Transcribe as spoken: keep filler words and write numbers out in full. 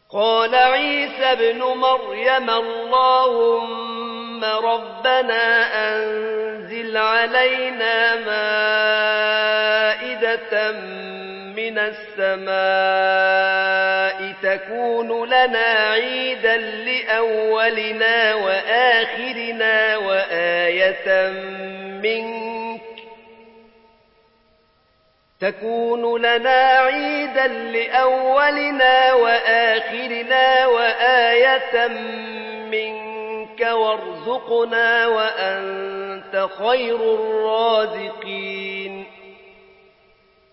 قال عيسى ابن مريم اللهم ربنا أنزل علينا مائدة من السماء تكون لنا عيدا لأولنا وآخرنا وآية منك تكون لنا عيدا لأولنا وآخرنا وآية منك وارزقنا وأنت خير الرازقين